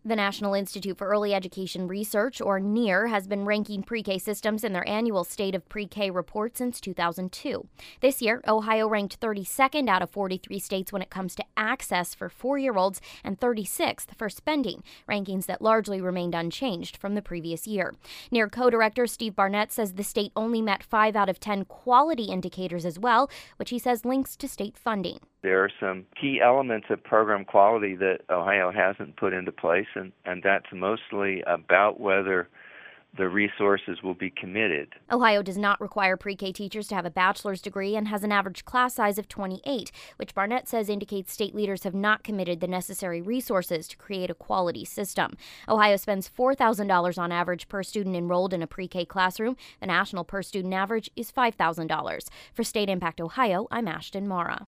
The National Institute for Early Education Research, or NEER, has been ranking pre-K systems in their annual State of Pre-K report since 2002. This year, Ohio ranked 32nd out of 43 states when it comes to access for 4-year-olds and 36th for spending, rankings that largely remained unchanged from the previous year. NEER co-director Steve Barnett says the state only met 5 out of 10 quality indicators as well, which he says links to state funding. There are some key elements of program quality that Ohio hasn't put into place, and that's mostly about whether the resources will be committed. Ohio does not require pre-K teachers to have a bachelor's degree and has an average class size of 28, which Barnett says indicates state leaders have not committed the necessary resources to create a quality system. Ohio spends $4,000 on average per student enrolled in a pre-K classroom. The national per student average is $5,000. For State Impact Ohio, I'm Ashton Mara.